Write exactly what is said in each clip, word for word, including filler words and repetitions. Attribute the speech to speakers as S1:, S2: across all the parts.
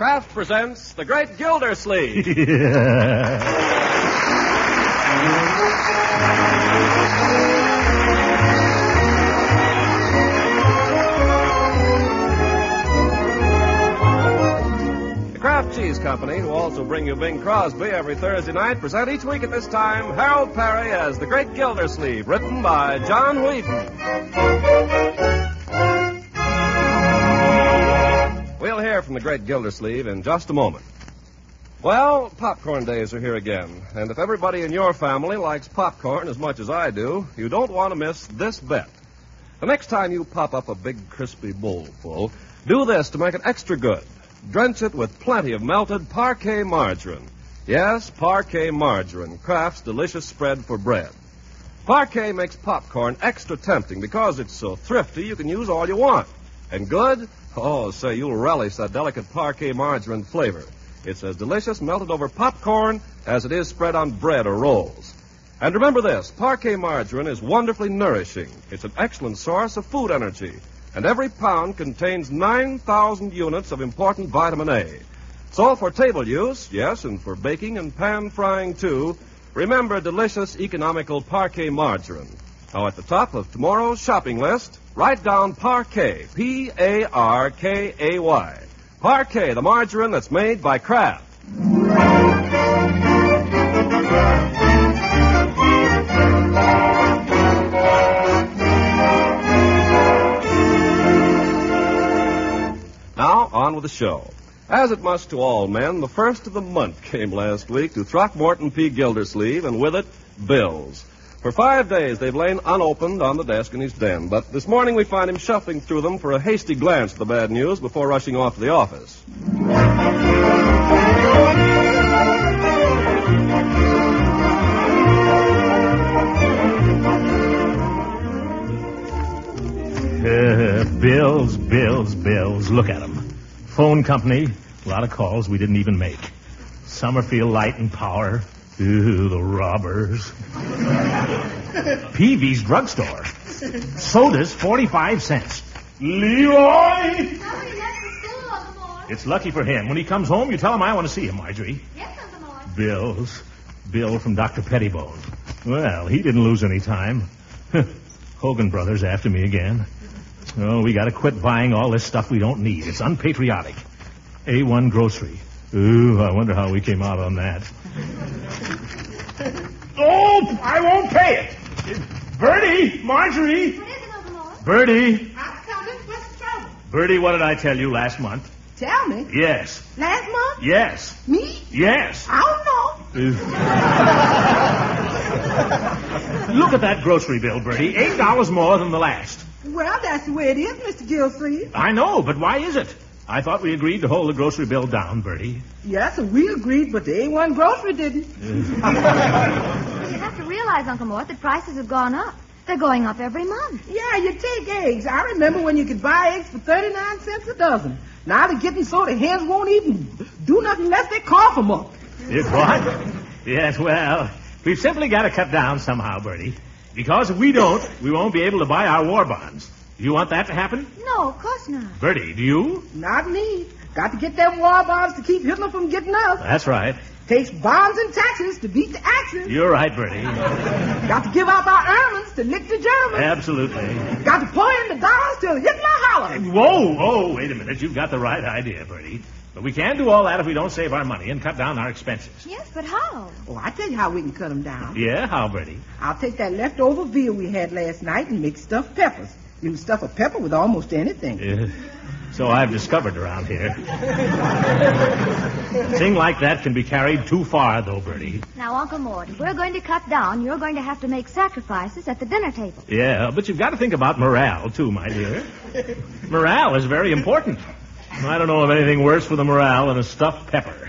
S1: Kraft presents The Great Gildersleeve. The Kraft Cheese Company, who also bring you Bing Crosby every Thursday night, present each week at this time Harold Perry as The Great Gildersleeve, written by John Whedon. We'll hear from the Great Gildersleeve in just a moment. Well, popcorn days are here again, and if everybody in your family likes popcorn as much as I do, you don't want to miss this bet. The next time you pop up a big, crispy bowl full, do this to make it extra good. Drench it with plenty of melted Parquet margarine. Yes, Parquet margarine, Kraft's delicious spread for bread. Parquet makes popcorn extra tempting because it's so thrifty you can use all you want. And good? Oh, say, you'll relish that delicate Parquet margarine flavor. It's as delicious melted over popcorn as it is spread on bread or rolls. And remember this, Parquet margarine is wonderfully nourishing. It's an excellent source of food energy. And every pound contains nine thousand units of important vitamin A. So for table use, yes, and for baking and pan frying too, remember delicious, economical Parquet margarine. Now, at the top of tomorrow's shopping list, write down Parquet, P A R K A Y. Parquet, the margarine that's made by Kraft. Now, on with the show. As it must to all men, the first of the month came last week to Throckmorton P. Gildersleeve, and with it, bills. For five days, they've lain unopened on the desk in his den, but this morning we find him shuffling through them for a hasty glance at the bad news before rushing off to the office.
S2: Uh, bills, bills, bills. Look at them. Phone company, a lot of calls we didn't even make. Summerfield Light and Power. Ooh, the robbers. Peavy's drugstore. Sodas, forty-five cents. Leroy! It's lucky for him. When he comes home, you tell him I want to see him, Marjorie.
S3: Yes, Uncle Mort.
S2: Bills. Bill from Doctor Pettibone. Well, he didn't lose any time. Hogan Brothers after me again. Oh, we got to quit buying all this stuff we don't need. It's unpatriotic. A one Grocery. Ooh, I wonder how we came out on that. Oh, I won't pay it. Bertie, Marjorie.
S3: What is it, Uncle Mort?
S2: Bertie.
S4: I'm coming. What's the trouble?
S2: Bertie, what did I tell you last month?
S4: Tell me.
S2: Yes.
S4: Last month?
S2: Yes.
S4: Me?
S2: Yes.
S4: I don't know.
S2: Look at that grocery bill, Bertie. Eight dollars more than the last.
S4: Well, that's the way it is, Mister Gildersleeve.
S2: I know, but why is it? I thought we agreed to hold the grocery bill down, Bertie.
S4: Yes, we agreed, but the A one Grocery didn't.
S3: You have to realize, Uncle Mort, that prices have gone up. They're going up every month.
S4: Yeah, you take eggs. I remember when you could buy eggs for thirty-nine cents a dozen. Now they're getting so the hens won't even do nothing unless they cough them up.
S2: If what? Yes, well, we've simply got to cut down somehow, Bertie. Because if we don't, we won't be able to buy our war bonds. Do you want that to happen?
S3: No, of course not.
S2: Bertie, do you?
S4: Not me. Got to get them war bonds to keep Hitler from getting us.
S2: That's right.
S4: Takes bonds and taxes to beat the Axis.
S2: You're right, Bertie.
S4: Got to give out our ermines to lick the Germans.
S2: Absolutely.
S4: Got to pour in the dollars till Hitler hollers.
S2: Whoa, whoa, wait a minute. You've got the right idea, Bertie. But we can't do all that if we don't save our money and cut down our expenses.
S3: Yes, but how?
S4: Oh, I tell you how we can cut them down.
S2: Yeah, how, Bertie?
S4: I'll take that leftover veal we had last night and make stuffed peppers. You can stuff a pepper with almost anything.
S2: Uh, so I've discovered around here. A thing like that can be carried too far, though, Bertie.
S3: Now, Uncle Mort, if we're going to cut down, you're going to have to make sacrifices at the dinner table.
S2: Yeah, but you've got to think about morale, too, my dear. Morale is very important. I don't know of anything worse for the morale than a stuffed pepper.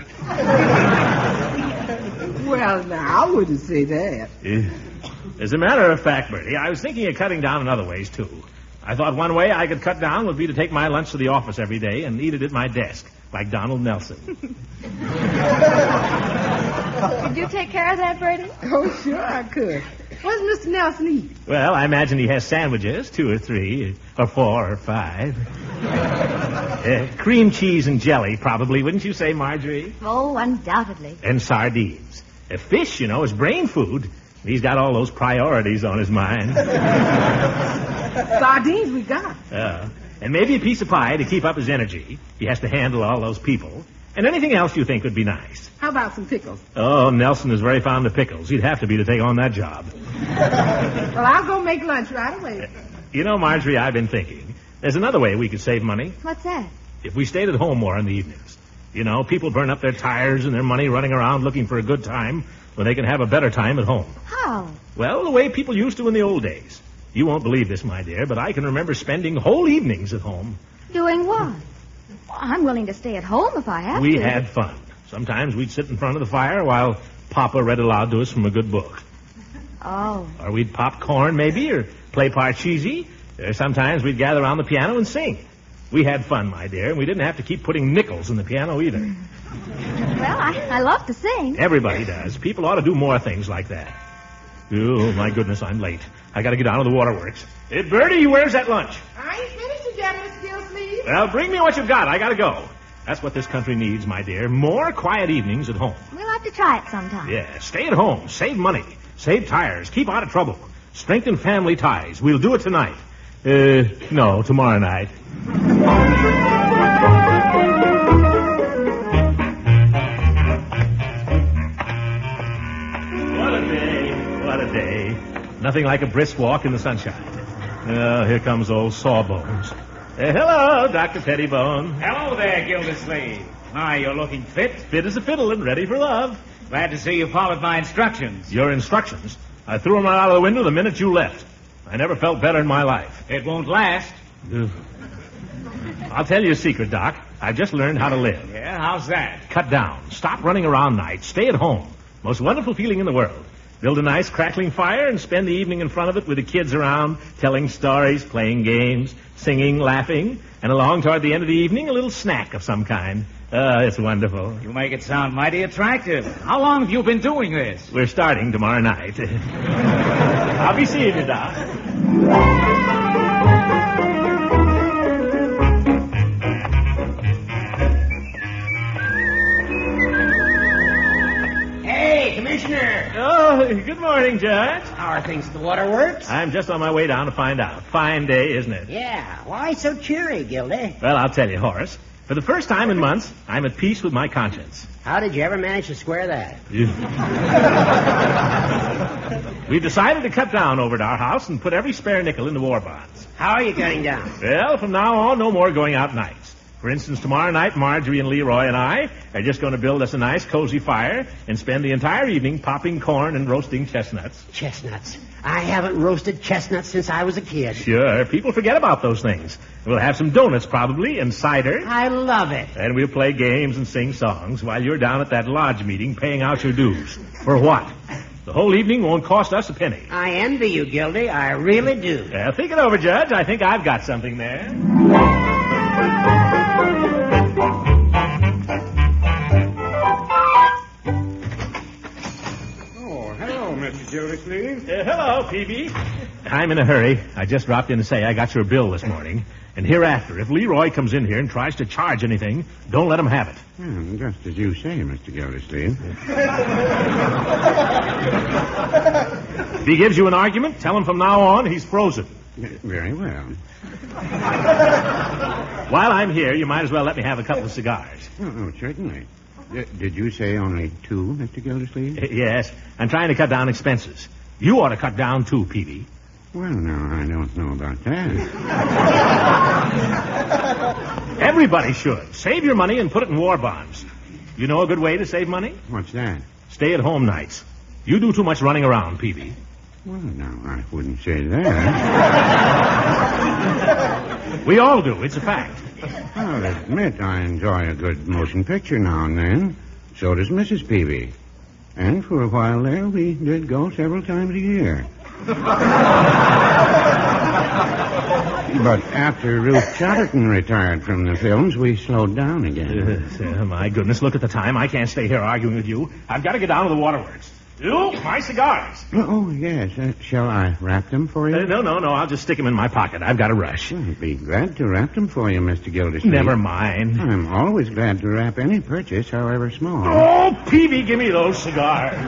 S4: Well, now, I wouldn't say that.
S2: Uh, as a matter of fact, Bertie, I was thinking of cutting down in other ways, too. I thought one way I could cut down would be to take my lunch to the office every day and eat it at my desk, like Donald Nelson.
S3: Did you take care of that, Bertie?
S4: Oh, sure I could. What does Mister Nelson eat?
S2: Well, I imagine he has sandwiches, two or three, or four or five. uh, cream cheese and jelly, probably, wouldn't you say, Marjorie?
S3: Oh, undoubtedly.
S2: And sardines. Uh, fish, you know, is brain food. He's got all those priorities on his mind.
S4: Sardines we got.
S2: Uh, and maybe a piece of pie to keep up his energy. He has to handle all those people. And anything else you think would be nice.
S4: How about some pickles?
S2: Oh, Nelson is very fond of pickles. He'd have to be to take on that job.
S4: Well, I'll go make lunch right away.
S2: You know, Marjorie, I've been thinking. There's another way we could save money.
S3: What's that?
S2: If we stayed at home more in the evenings. You know, people burn up their tires and their money running around looking for a good time when they can have a better time at home.
S3: How?
S2: Well, the way people used to in the old days. You won't believe this, my dear, but I can remember spending whole evenings at home.
S3: Doing what? Well, I'm willing to stay at home if I have
S2: We
S3: to.
S2: had fun. Sometimes we'd sit in front of the fire while Papa read aloud to us from a good book.
S3: Oh.
S2: Or we'd pop corn, maybe, or play parcheesi. Or sometimes we'd gather around the piano and sing. We had fun, my dear, and we didn't have to keep putting nickels in the piano either.
S3: Well, I, I love to sing.
S2: Everybody does. People ought to do more things like that. Oh, my goodness, I'm late. I gotta get down to the waterworks. Hey, Bertie, where's that lunch?
S4: I ain't finished it yet, Miss Gillsleeve.
S2: Well, bring me what you've got. I gotta go. That's what this country needs, my dear. More quiet evenings at home.
S3: We'll have to try it sometime.
S2: Yeah, stay at home. Save money. Save tires. Keep out of trouble. Strengthen family ties. We'll do it tonight. Uh, no, tomorrow night. What a day. What a day. Nothing like a brisk walk in the sunshine. Oh, here comes old Sawbones. Uh, hello, Doctor Pettibone.
S5: Hello there, Gildersleeve. My, you're looking fit.
S2: Fit as a fiddle and ready for love.
S5: Glad to see you followed my instructions.
S2: Your instructions? I threw them right out of the window the minute you left. I never felt better in my life.
S5: It won't last.
S2: Ugh. I'll tell you a secret, Doc. I've just learned how to live.
S5: Yeah, how's that?
S2: Cut down. Stop running around nights. Stay at home. Most wonderful feeling in the world. Build a nice crackling fire and spend the evening in front of it with the kids around, telling stories, playing games, singing, laughing, and along toward the end of the evening, a little snack of some kind. Oh, it's wonderful.
S5: You make it sound mighty attractive. How long have you been doing this?
S2: We're starting tomorrow night. I'll be seeing you, Doc.
S6: Hey, Commissioner.
S2: Oh, good morning, Judge.
S6: How are things at the waterworks?
S2: I'm just on my way down to find out. Fine day, isn't it?
S6: Yeah. Why so cheery, Gildy?
S2: Well, I'll tell you, Horace. For the first time in months, I'm at peace with my conscience.
S6: How did you ever manage to square that?
S2: We've decided to cut down over at our house and put every spare nickel into war bonds.
S6: How are you cutting down?
S2: Well, from now on, no more going out nights. For instance, tomorrow night, Marjorie and Leroy and I are just going to build us a nice, cozy fire and spend the entire evening popping corn and roasting chestnuts.
S6: Chestnuts. I haven't roasted chestnuts since I was a kid.
S2: Sure, people forget about those things. We'll have some donuts, probably, and cider.
S6: I love it.
S2: And we'll play games and sing songs while you're down at that lodge meeting paying out your dues. For what? The whole evening won't cost us a penny.
S6: I envy you, Gildy. I really do.
S2: Well, think it over, Judge. I think I've got something there.
S5: Mister Gildersleeve.
S2: Uh, hello, Peavy. I'm in a hurry. I just dropped in to say I got your bill this morning. And hereafter, if Leroy comes in here and tries to charge anything, don't let him have it.
S7: Well, just as you say, Mister Gildersleeve.
S2: If he gives you an argument, tell him from now on he's frozen.
S7: Very well.
S2: While I'm here, you might as well let me have a couple of cigars.
S7: Oh, oh certainly. D- did you say only two, Mister Gildersleeve?
S2: Uh, yes, I'm trying to cut down expenses. You ought to cut down too, Peavy.
S7: Well, now, I don't know about that.
S2: Everybody should. Save your money and put it in war bonds. You know a good way to save money?
S7: What's that?
S2: Stay at home nights. You do too much running around, Peavy.
S7: Well, no, I wouldn't say that.
S2: We all do. It's a fact.
S7: I'll admit I enjoy a good motion picture now and then. So does Missus Peavy. And for a while there, we did go several times a year. But after Ruth Chatterton retired from the films, we slowed down again.
S2: Uh, uh, my goodness, look at the time. I can't stay here arguing with you. I've got to get down to the waterworks. You, my cigars.
S7: Oh, yes. Uh, shall I wrap them for you?
S2: Uh, no, no, no. I'll just stick them in my pocket. I've got a rush.
S7: Well, I'd be glad to wrap them for you, Mister Gildersleeve.
S2: Never mind.
S7: I'm always glad to wrap any purchase, however small.
S2: Oh, Peavy, give me those cigars.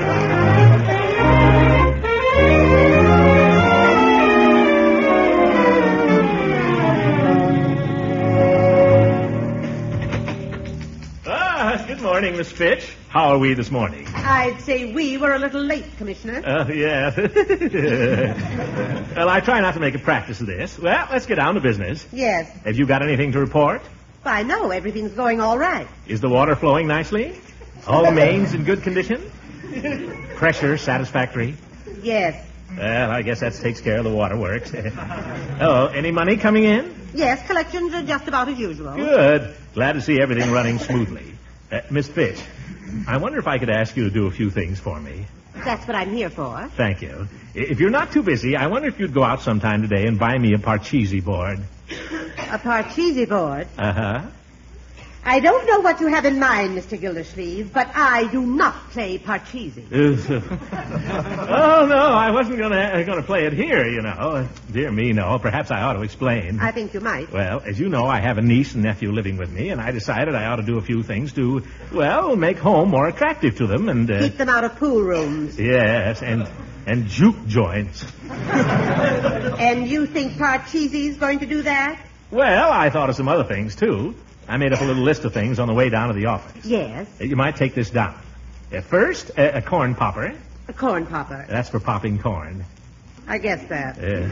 S2: Ah, good morning, Miss Fitch. How are we this morning?
S4: I'd say we were a little late, Commissioner.
S2: Uh, yeah. Well, I try not to make a practice of this. Well, let's get down to business.
S4: Yes.
S2: Have you got anything to report?
S4: I know everything's going all right.
S2: Is the water flowing nicely? All the mains in good condition? Pressure satisfactory?
S4: Yes.
S2: Well, I guess that takes care of the waterworks. Oh, any money coming in?
S4: Yes, collections are just about as usual.
S2: Good. Glad to see everything running smoothly. Uh, Miss Fitch, I wonder if I could ask you to do a few things for me.
S4: That's what I'm here for.
S2: Thank you. If you're not too busy, I wonder if you'd go out sometime today and buy me a Parcheesi board.
S4: A Parcheesi board?
S2: Uh-huh.
S4: I don't know what you have in mind, Mister Gildersleeve, but I do not play Parcheesi.
S2: Oh, no, I wasn't going to going to play it here, you know. Dear me, no. Perhaps I ought to explain.
S4: I think you might.
S2: Well, as you know, I have a niece and nephew living with me, and I decided I ought to do a few things to, well, make home more attractive to them and... Uh,
S4: Keep them out of pool rooms.
S2: Yes, and and juke joints.
S4: And you think Parcheesi's going to do that?
S2: Well, I thought of some other things, too. I made up a little list of things on the way down to the office.
S4: Yes.
S2: You might take this down. Uh, first, a, a corn popper.
S4: A corn popper.
S2: That's for popping corn.
S4: I guess that.
S2: Uh,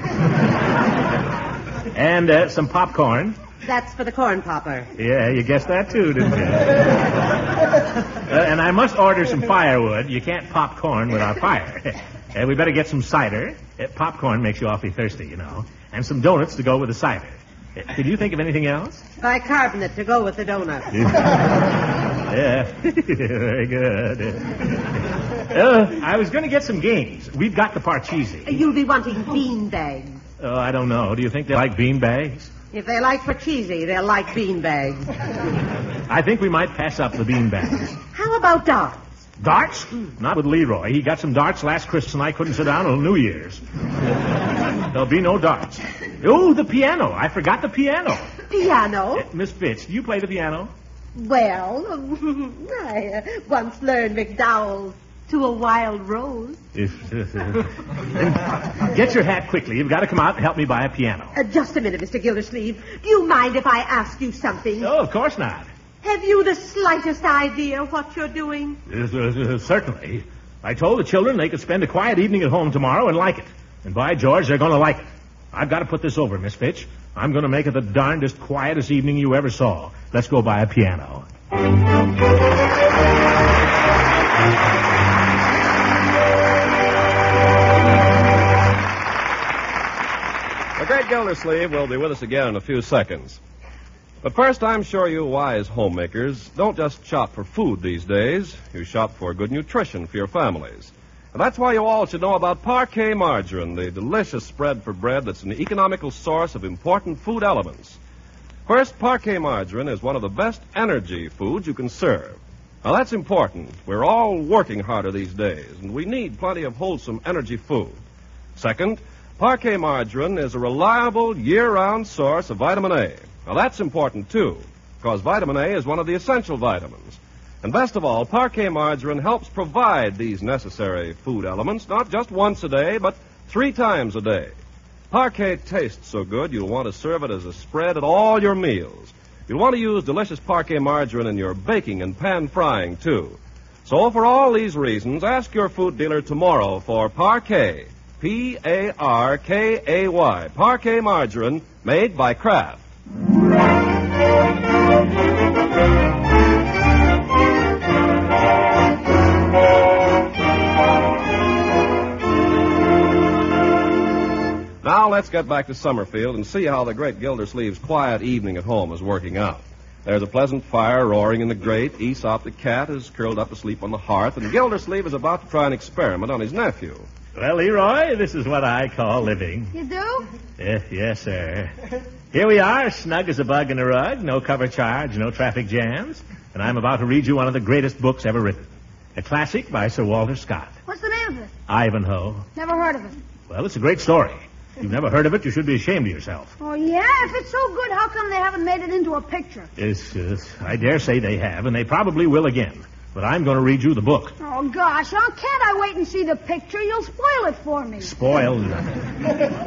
S2: and uh, some popcorn.
S4: That's for the corn popper.
S2: Yeah, you guessed that too, didn't you? uh, and I must order some firewood. You can't pop corn without fire. uh, we better get some cider. Uh, popcorn makes you awfully thirsty, you know. And some donuts to go with the cider. Uh, did you think of anything else?
S4: Bicarbonate to go with the donut.
S2: Yeah, very good. Uh, I was going to get some games. We've got the Parcheesi.
S4: You'll be wanting bean bags.
S2: Oh, I don't know. Do you think they like bean bags?
S4: If they like Parcheesi, they'll like bean bags.
S2: I think we might pass up the bean bags.
S4: How about darts?
S2: Darts? Not with Leroy. He got some darts last Christmas and I couldn't sit down until New Year's. There'll be no darts. Oh, the piano. I forgot the piano.
S4: Piano?
S2: Uh, Miss Fitch, do you play the piano?
S4: Well, I uh, once learned McDowell's To a Wild Rose.
S2: Get your hat quickly. You've got to come out and help me buy a piano.
S4: Uh, just a minute, Mister Gildersleeve. Do you mind if I ask you something?
S2: Oh, of course not.
S4: Have you the slightest idea what you're doing?
S2: Uh, uh, certainly. I told the children they could spend a quiet evening at home tomorrow and like it. And by George, they're going to like it. I've got to put this over, Miss Fitch. I'm going to make it the darndest quietest evening you ever saw. Let's go buy a piano.
S1: The great Gildersleeve will be with us again in a few seconds. But first, I'm sure you wise homemakers don't just shop for food these days. You shop for good nutrition for your families. And that's why you all should know about Parquet Margarine, the delicious spread for bread that's an economical source of important food elements. First, Parquet Margarine is one of the best energy foods you can serve. Now, that's important. We're all working harder these days, and we need plenty of wholesome energy food. Second, Parquet Margarine is a reliable year-round source of vitamin A. Now, that's important, too, because vitamin A is one of the essential vitamins. And best of all, Parquet Margarine helps provide these necessary food elements not just once a day, but three times a day. Parquet tastes so good you'll want to serve it as a spread at all your meals. You'll want to use delicious Parquet Margarine in your baking and pan frying, too. So for all these reasons, ask your food dealer tomorrow for Parquet, P A R K A Y, Parquet Margarine, made by Kraft. Now let's get back to Summerfield and see how the great Gildersleeve's quiet evening at home is working out. There's a pleasant fire roaring in the grate. Aesop the cat is curled up asleep on the hearth, and Gildersleeve is about to try an experiment on his nephew.
S2: Well, Leroy, this is what I call living.
S3: You do?
S2: Yes, yes, sir. Here we are, snug as a bug in a rug, no cover charge, no traffic jams, and I'm about to read you one of the greatest books ever written. A classic by Sir Walter Scott.
S3: What's the name of it?
S2: Ivanhoe.
S3: Never heard of it.
S2: Well, it's a great story. If you've never heard of it, you should be ashamed of yourself.
S3: Oh, yeah? If it's so good, how come they haven't made it into a picture?
S2: Yes, yes, I dare say they have, and they probably will again. But I'm going to read you the book.
S3: Oh, gosh, how can't I wait and see the picture? You'll spoil it for me.
S2: Spoil nothing.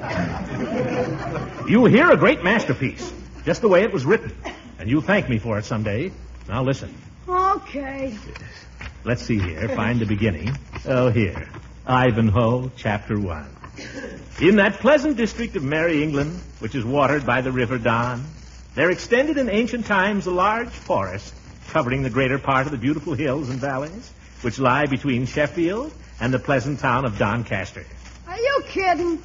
S2: You'll hear a great masterpiece, just the way it was written. And you'll thank me for it someday. Now listen.
S3: Okay.
S2: Let's see here. Find the beginning. Oh, here. Ivanhoe, chapter one. In that pleasant district of Merry England, which is watered by the River Don, there extended in ancient times a large forest covering the greater part of the beautiful hills and valleys which lie between Sheffield and the pleasant town of Doncaster.
S3: Are you kidding?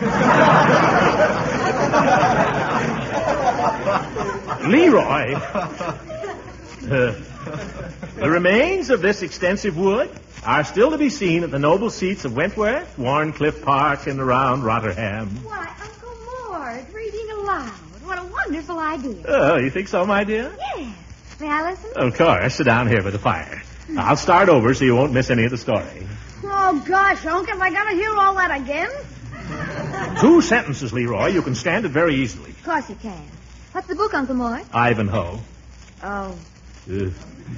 S2: Leroy, uh, the remains of this extensive wood are still to be seen at the noble seats of Wentworth, Warncliffe Park, and around Rotherham.
S3: Why, Uncle Mort, reading aloud. What a wonderful idea.
S2: Oh, you think so, my dear?
S3: Yes. May I listen?
S2: Of course. Sit down here by the fire. I'll start over so you won't miss any of the story.
S3: Oh, gosh, Unc, have I got to hear all that again?
S2: Two sentences, Leroy. You can stand it very easily.
S3: Of course you can. What's the book, Uncle Mort?
S2: Ivanhoe.
S3: Oh.
S2: Uh.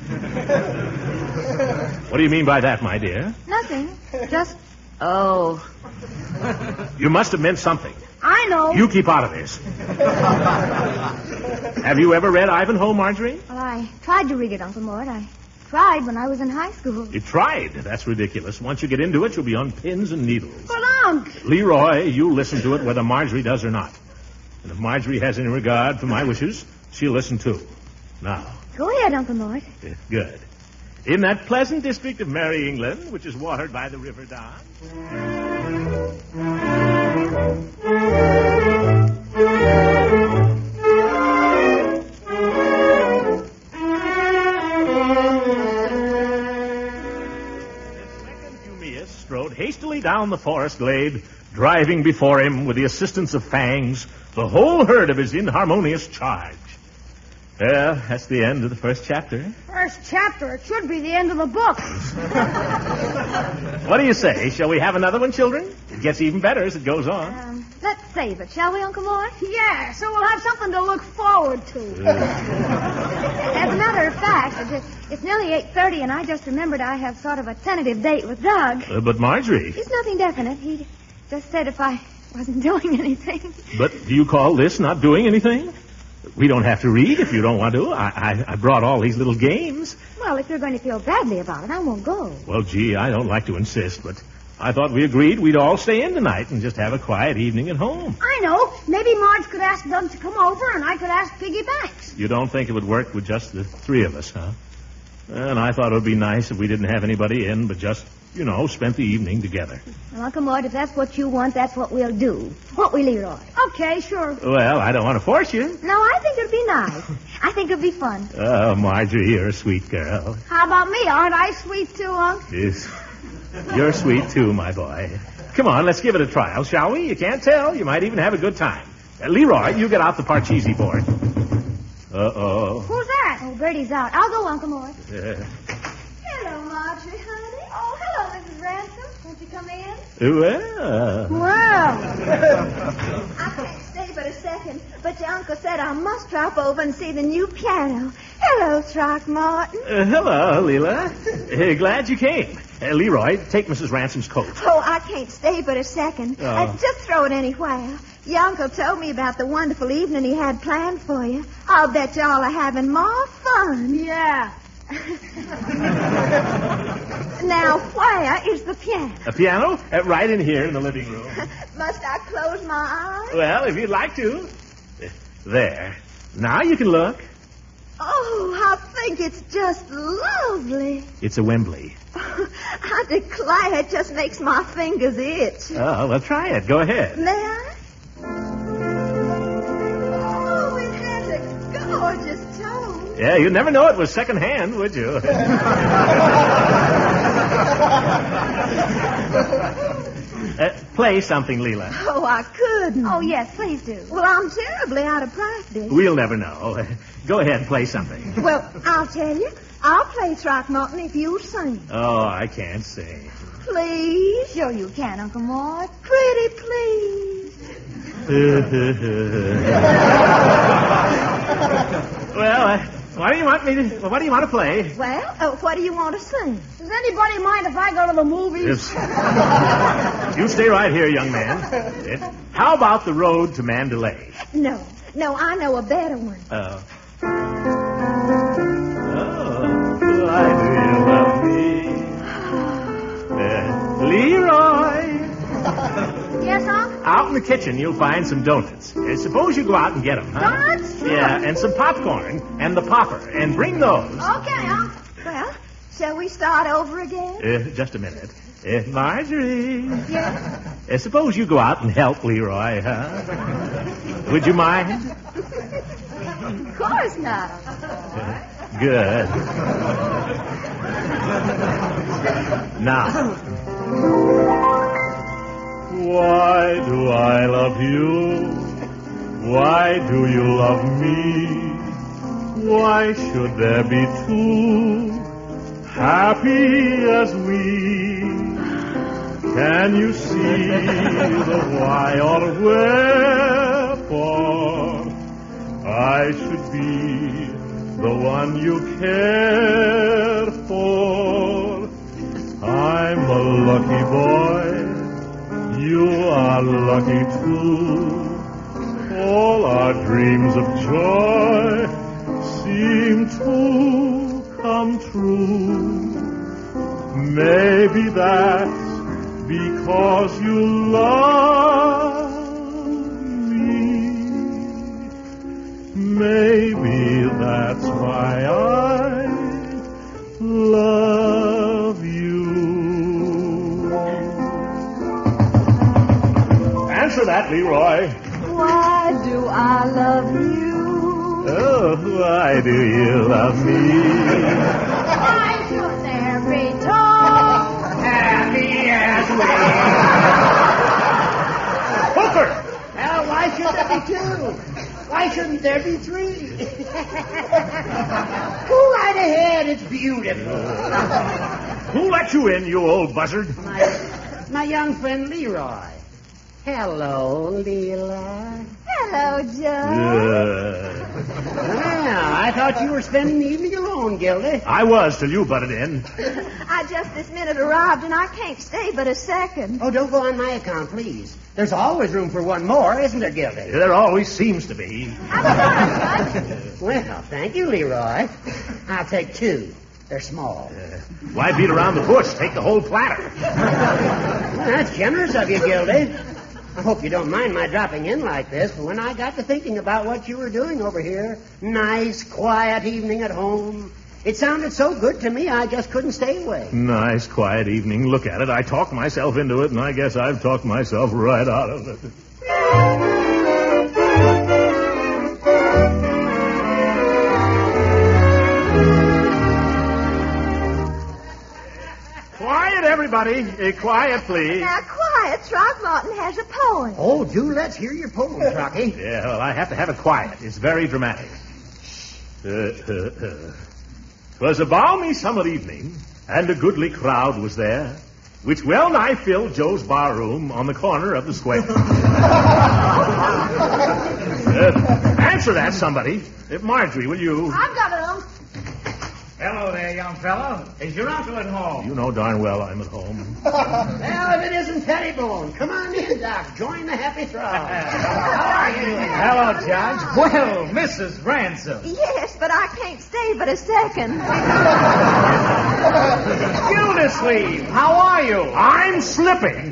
S2: What do you mean by that, my dear?
S3: Nothing. Just... Oh.
S2: You must have meant something.
S3: I know.
S2: You keep out of this. Have you ever read Ivanhoe, Marjorie?
S3: Well, I tried to read it, Uncle Mort. I tried when I was in high school.
S2: You tried? That's ridiculous. Once you get into it, you'll be on pins and needles.
S3: But, Unc...
S2: Leroy, you listen to it whether Marjorie does or not. And if Marjorie has any regard for my wishes, she'll listen too. Now...
S3: Go ahead, Uncle Mort.
S2: Good. In that pleasant district of Merry England, which is watered by the River Don... strode hastily down the forest glade, driving before him, with the assistance of Fangs, the whole herd of his inharmonious charge. Well, that's the end of the first chapter.
S3: First chapter? It should be the end of the book.
S2: What do you say? Shall we have another one, children? It gets even better as it goes on.
S3: Um, let's save it, shall we, Uncle Mort? Yeah, so we'll have something to look forward to. As a matter of fact, it's, it's nearly eight thirty, and I just remembered I have sort of a tentative date with Doug.
S2: Uh, but Marjorie...
S3: It's nothing definite. He just said if I wasn't doing anything.
S2: But do you call this not doing anything? We don't have to read if you don't want to. I, I, I brought all these little games.
S3: Well, if you're going to feel badly about it, I won't go.
S2: Well, gee, I don't like to insist, but I thought we agreed we'd all stay in tonight and just have a quiet evening at home.
S3: I know. Maybe Marge could ask Doug to come over, and I could ask Piggy Banks.
S2: You don't think it would work with just the three of us, huh? And I thought it would be nice if we didn't have anybody in, but just, you know, spent the evening together.
S3: Well, Uncle Mort, if that's what you want, that's what we'll do. Won't we, Leroy? Okay, sure.
S2: Well, I don't want to force you.
S3: No, I think it'd be nice. I think it'd be fun.
S2: Oh, Marjorie, you're a sweet girl.
S3: How about me? Aren't I sweet, too, Unc?
S2: Yes. You're sweet, too, my boy. Come on, let's give it a trial, shall we? You can't tell. You might even have a good time. Uh, Leroy, you get out the Parcheesi board. Uh-oh.
S3: Who's that? Oh, Bertie's out. I'll go, Uncle Mort.
S2: Yeah.
S3: Hello, Marjorie, honey. Oh, hello, Missus Ransom. Won't you come in?
S2: Well.
S3: Well. I can't stay but a second, but your uncle said I must drop over and see the new piano. Hello, Throckmorton.
S2: Uh, hello, Leela. Uh, glad you came. Uh, Leroy, take Missus Ransom's coat.
S8: Oh, I can't stay but a second.
S2: Oh.
S8: Uh, just throw it anywhere. Your uncle told me about the wonderful evening he had planned for you. I'll bet you all are having more fun.
S3: Yeah.
S8: Now, where is the piano?
S2: A piano? Uh, right in here in the living room.
S8: Must I close my eyes?
S2: Well, if you'd like to. Uh, There. Now you can look.
S8: Oh, I think it's just lovely.
S2: It's a Wembley.
S8: I declare it just makes my fingers itch.
S2: Oh, well, try it. Go ahead.
S8: May I? Oh, it has a gorgeous tone.
S2: Yeah, you'd never know it was secondhand, would you? uh, play something, Leela.
S8: Oh, I couldn't.
S3: Oh, yes, please do.
S8: Well, I'm terribly out of practice.
S2: We'll never know. Go ahead and play something.
S8: Well, I'll tell you. I'll play Throckmorton if you sing.
S2: Oh, I can't sing.
S8: Please?
S3: Sure you can, Uncle Mort.
S8: Pretty please.
S2: Well, uh, what do you want me to? What do you want to play?
S8: Well, uh, what do you want to sing?
S4: Does anybody mind if I go to the movies?
S2: Yes. You stay right here, young man. Uh, How about the road to Mandalay?
S8: No, no, I know a better one.
S2: Uh, oh, why do you love me? Uh, Leroy!
S3: Yes, Unc?
S2: Out in the kitchen, you'll find some donuts. Uh, suppose you go out and get them, huh?
S3: Donuts?
S2: Yeah, and some popcorn and the popper, and bring those.
S3: Okay, Unc.
S8: Well, shall we start over again?
S2: Uh, just a minute. Uh, Marjorie.
S3: Yes?
S2: Uh, suppose you go out and help Leroy, huh? Would you mind?
S3: Of course not.
S2: Uh, good. Now. Why do I love you? Why do you love me? Why should there be two happy as we? Can you see the why or wherefore I should be the one you care for? I'm a lucky boy. You are lucky too. All our dreams of joy seem to come true. Maybe that's because you love me. Maybe that's why I love you. Answer that, Leroy.
S8: Why do I love you?
S2: Oh, why do you love me?
S3: Why should there be two
S6: Happy as we.
S2: Hooker!
S6: Well, why should there be two? Why shouldn't there be three? Go right ahead. It's beautiful.
S2: Who let you in, you old buzzard?
S6: My, my young friend Leroy. Hello, Leela.
S8: Hello, Joe.
S2: Uh,
S6: Well, I thought you were spending the evening alone, Gildy.
S2: I was till you butted in.
S8: I just this minute arrived, and I can't stay but a second.
S6: Oh, don't go on my account, please. There's always room for one more, isn't there, Gildy?
S2: There always seems to be.
S6: Well, thank you, Leroy. I'll take two. They're small.
S2: Uh, why beat around the bush? Take the whole platter.
S6: Well, that's generous of you, Gildy. I hope you don't mind my dropping in like this, but when I got to thinking about what you were doing over here, nice, quiet evening at home, it sounded so good to me I just couldn't stay away.
S2: Nice, quiet evening. Look at it. I talked myself into it, and I guess I've talked myself right out of it. Quiet, everybody. Uh, quiet, please.
S8: Now, quiet. Throckmorton has a poem.
S6: Oh, do let's hear your poem, Rocky.
S2: Yeah, well, I have to have it quiet. It's very dramatic. Uh, uh, uh. 'Twas a balmy summer evening, and a goodly crowd was there, which well nigh filled Joe's barroom on the corner of the square. uh, answer that, somebody. Uh, Marjorie, will you?
S4: I've got it, Unc.
S5: Hello there, young fellow. Is your uncle at home?
S2: You know darn well I'm at home.
S6: Well, if it isn't Pettibone, come on in, Doc. Join the happy throng. How are you?
S5: Hello, Judge. Well, Missus Ransom.
S8: Yes, but I can't stay but a second.
S5: Gildersleeve, how are you?
S2: I'm slipping.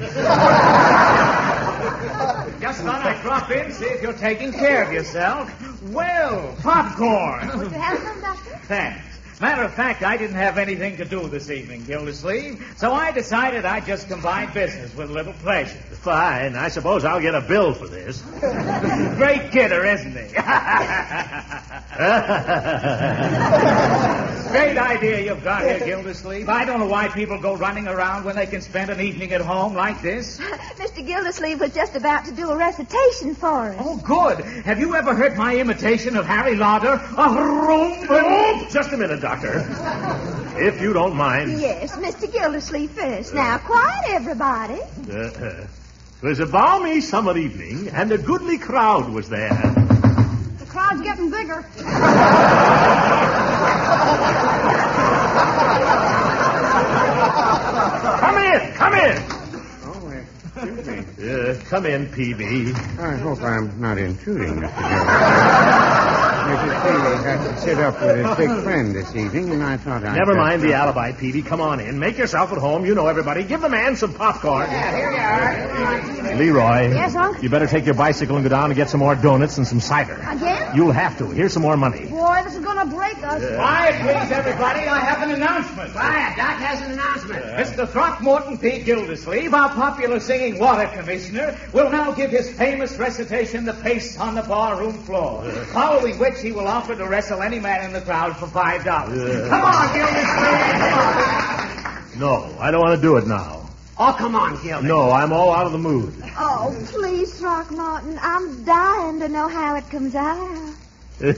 S5: Just thought I'd drop in, see if you're taking care of yourself. Well, popcorn.
S3: Would you have some, Doctor?
S5: Thanks. Matter of fact, I didn't have anything to do this evening, Gildersleeve, so I decided I'd just combine business with a little pleasure.
S2: Fine. I suppose I'll get a bill for this.
S5: Great kidder, isn't he? Great idea you've got here, Gildersleeve. I don't know why people go running around when they can spend an evening at home like this.
S8: Mister Gildersleeve was just about to do a recitation for us.
S5: Oh, good. Have you ever heard my imitation of Harry Lauder? A room. Oh,
S2: Just a a minute, Doctor. If you don't mind.
S8: Yes, Mister Gildersleeve first. Now, quiet, everybody.
S2: Uh, it was a balmy summer evening, and a goodly crowd was there.
S3: The crowd's getting bigger.
S2: Come in, come in.
S7: Oh, excuse me.
S2: Uh, come in, P B.
S7: I hope I'm not intruding, Mister Gildersleeve. Missus Peavy had to sit up with his big friend this evening, and I thought I'd...
S2: Never mind the alibi, Peavy. Come on in. Make yourself at home. You know everybody. Give the man some popcorn.
S6: Yeah, here you are.
S2: Leroy.
S3: Yes, Unc?
S2: You better take your bicycle and go down and get some more donuts and some cider.
S3: Again?
S2: You'll have to. Here's some more money.
S3: Boy, this is going to break us.
S5: Quiet, please, everybody. I have an announcement.
S6: Quiet, Doc has an announcement.
S5: Mister Throckmorton P. Gildersleeve, our popular singing water commissioner, will now give his famous recitation, The Pace on the Barroom Floor, following which he will offer to wrestle any man in the crowd for five dollars.
S2: Yeah.
S5: Come on, Gildersleeve, come on.
S2: No, I don't want to do it now.
S6: Oh, come on, Gildy.
S2: No, I'm all out of the mood.
S8: Oh, please, Throckmorton. I'm dying to know how it comes out.
S2: It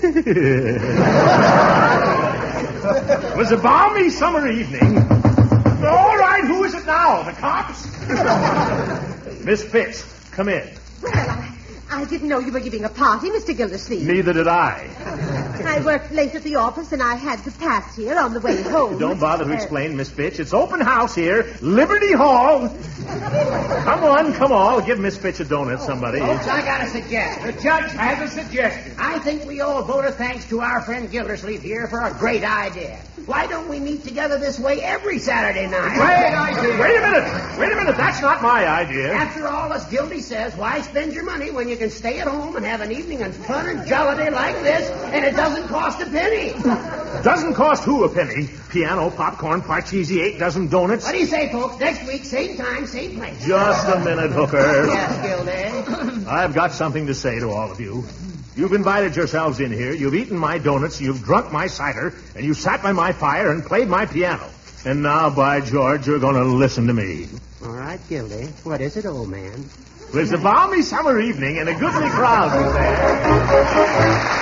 S2: was a balmy summer evening. All right, who is it now? The cops? Miss Fitz, come in.
S9: Well, I, I didn't know you were giving a party, Mister Gildersleeve.
S2: Neither did I.
S9: I worked late at the office, and I had to pass here on the way home.
S2: Don't bother to
S9: Uh,
S2: explain, Miss Fitch. It's open house here. Liberty Hall. Come on, come on. Give Miss Fitch a donut, somebody.
S6: Folks, I got a suggestion.
S5: The judge has a suggestion.
S6: I think we all vote a thanks to our friend Gildersleeve here for a great idea. Why don't we meet together this way every Saturday night?
S5: Great idea.
S2: Wait a minute. Wait a minute. That's not my idea.
S6: After all, as Gildy says, why spend your money when you can stay at home and have an evening of fun and jollity like this, and it doesn't cost a penny?
S2: Doesn't cost who a penny? Piano, popcorn, parcheesi, eight dozen donuts.
S6: What do you say, folks? Next week, same time, same place.
S2: Just a minute, Hooker.
S6: Yes, Gildy.
S2: I've got something to say to all of you. You've invited yourselves in here, you've eaten my donuts, you've drunk my cider, and you sat by my fire and played my piano. And now, by George, you're going to listen to me.
S6: All right, Gildy. What is it, old man?
S2: It was a balmy summer evening, and a goodly crowd was there.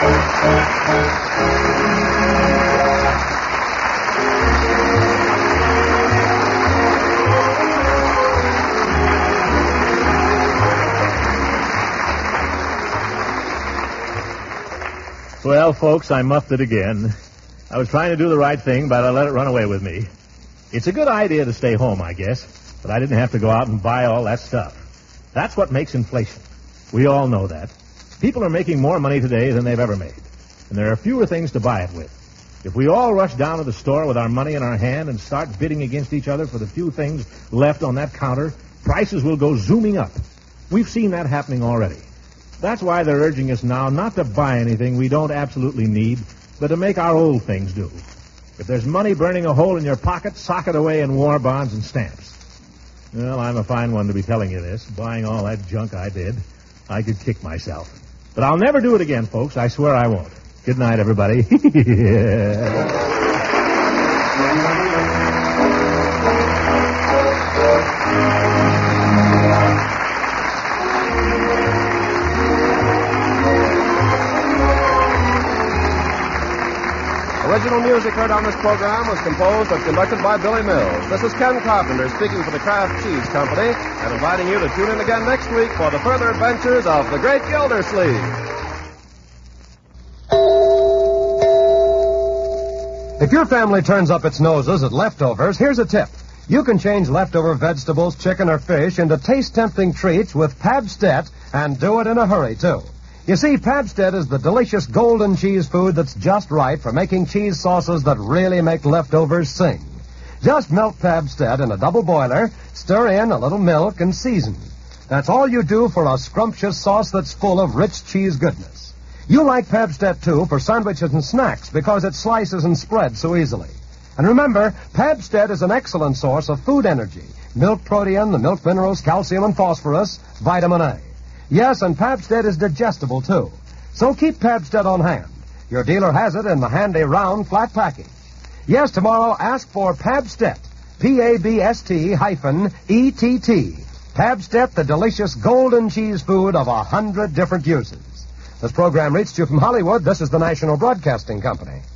S2: Well, folks, I muffed it again. I was trying to do the right thing, but I let it run away with me. It's a good idea to stay home, I guess, but I didn't have to go out and buy all that stuff. That's what makes inflation. We all know that. People are making more money today than they've ever made, and there are fewer things to buy it with. If we all rush down to the store with our money in our hand and start bidding against each other for the few things left on that counter, prices will go zooming up. We've seen that happening already. That's why they're urging us now not to buy anything we don't absolutely need, but to make our old things do. If there's money burning a hole in your pocket, sock it away in war bonds and stamps. Well, I'm a fine one to be telling you this. Buying all that junk I did, I could kick myself. But I'll never do it again, folks. I swear I won't. Good night, everybody.
S1: Original music heard on this program was composed and conducted by Billy Mills. This is Ken Carpenter speaking for the Kraft Cheese Company and inviting you to tune in again next week for the further adventures of the Great Gildersleeve.
S10: If your family turns up its noses at leftovers, here's a tip. You can change leftover vegetables, chicken, or fish into taste-tempting treats with Pabstet, and do it in a hurry, too. You see, Pabstet is the delicious golden cheese food that's just right for making cheese sauces that really make leftovers sing. Just melt Pabstet in a double boiler, stir in a little milk, and season. That's all you do for a scrumptious sauce that's full of rich cheese goodness. You like Pabstet, too, for sandwiches and snacks because it slices and spreads so easily. And remember, Pabstet is an excellent source of food energy. Milk protein, the milk minerals, calcium and phosphorus, vitamin A. Yes, and Pabstet is digestible, too. So keep Pabstet on hand. Your dealer has it in the handy round flat package. Yes, tomorrow ask for Pabstet. P A B S T hyphen E T T. Pabstet, the delicious golden cheese food of a hundred different uses. This program reached you from Hollywood. This is the National Broadcasting Company.